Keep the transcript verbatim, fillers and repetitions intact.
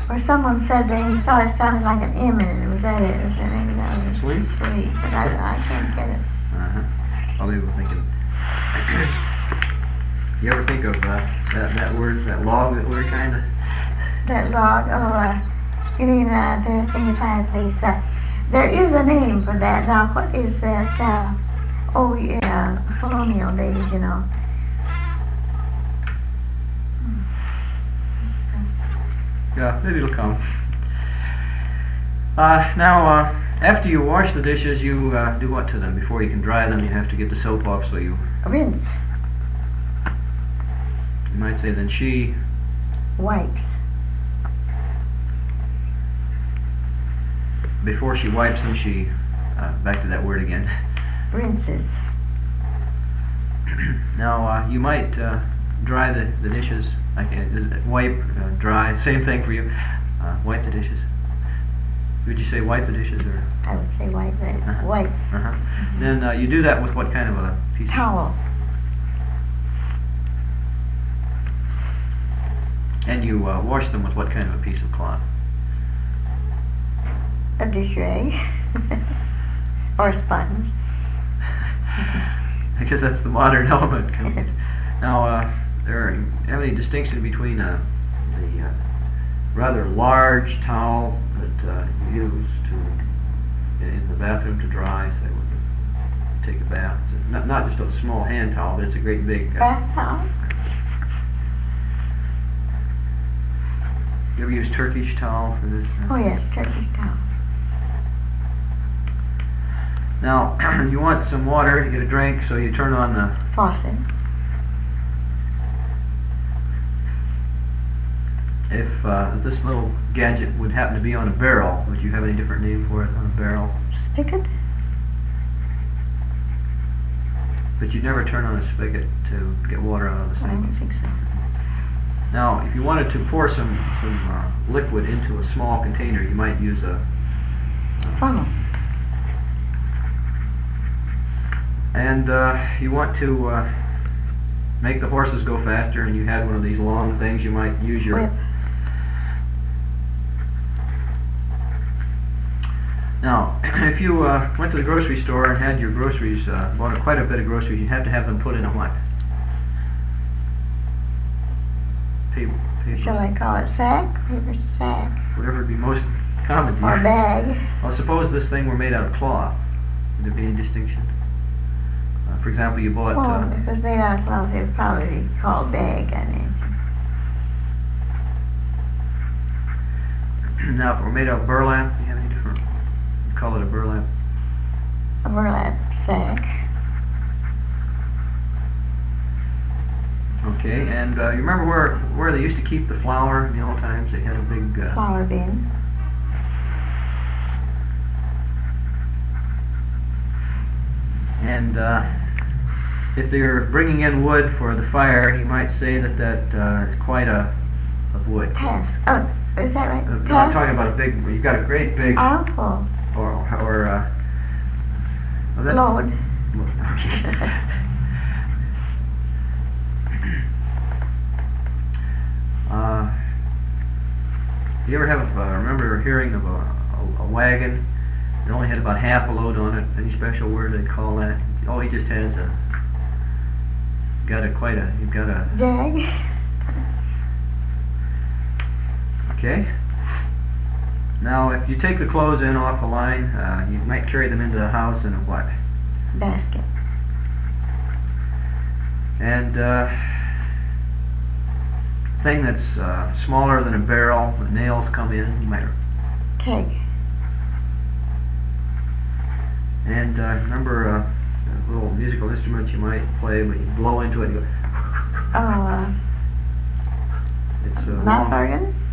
Or someone said that he thought it sounded like an M in it. Was that it? Was that maybe that was Sweet? Sweet, but I, I can't get it. Uh-huh. Probably was thinking. You ever think of uh, that, that word, that log that we're trying to... That log, oh, uh, you mean, uh, there, thing is like this, uh, there is a name for that. Now, what is that, uh, oh, yeah, colonial days, you know. Yeah, maybe it'll come. Uh, now, uh, after you wash the dishes, you uh, do what to them? Before you can dry them, you have to get the soap off, so you... Rinse. You might say, then she... Wipes. Before she wipes them, she... Uh, back to that word again. Rinses. Now, uh, you might uh, dry the, the dishes, like uh, is it wipe, uh, dry, same thing for you. Uh, wipe the dishes. Would you say wipe the dishes, or? I would say wipe the, Uh-huh. wipe. Uh-huh. Mm-hmm. Then uh, you do that with what kind of a piece? Towel. And you uh, wash them with what kind of a piece of cloth? A dish rag. Or a sponge. I guess that's the modern element. Now, uh, there are, you have any distinction between uh, the uh, rather large towel that uh, you use to in, in the bathroom to dry, say when you take a bath? It's a, not, not just a small hand towel, but it's a great big... Uh, Bath towel? You ever use Turkish towel for this? Oh yes, Turkish towel. Now, you want some water to get a drink, so you turn on the Faucet. If uh, this little gadget would happen to be on a barrel, would you have any different name for it on a barrel? Spigot? But you'd never turn on a spigot to get water out of the I sink. don't think so. Now, if you wanted to pour some, some uh, liquid into a small container, you might use a... a Funnel. And uh, you want to uh, make the horses go faster, and you had one of these long things, you might use your... Whip. Now, if you uh, went to the grocery store and had your groceries, uh, bought quite a bit of groceries, you'd have to have them put in a what? Paper. paper. Shall I call it sack? Paper sack. Whatever would be most common to Or you. bag. Well, suppose this thing were made out of cloth. Would there be any distinction? Uh, for example, you bought... Well, Uh, if it was made out of cloth, it would probably be called bag, I imagine. now, if it were made out of burlap, do you have any different... You'd call it a burlap. A burlap sack. Okay, and uh, you remember where where they used to keep the flour in the old times? They had a big... Uh, Flour bin. And uh, if they're bringing in wood for the fire, you might say that that uh, is quite a of wood. Task. Oh, is that right? Uh, no, I'm Task. talking about a big. You've got a great big Awful. or or. Uh, oh, that's, Load. uh, you ever have uh, remember hearing of a, a, a wagon? It only had about half a load on it. Any special word they'd call that? Oh, he just has a got a quite a you've got a Jag. okay. Now, if you take the clothes in off the line, uh, you might carry them into the house in a what? Basket. And uh, thing that's uh, smaller than a barrel, the nails come in. You might. Keg. And uh, remember uh, a little musical instrument you might play, but you blow into it and you go. Oh, uh, It's a mouth long, organ.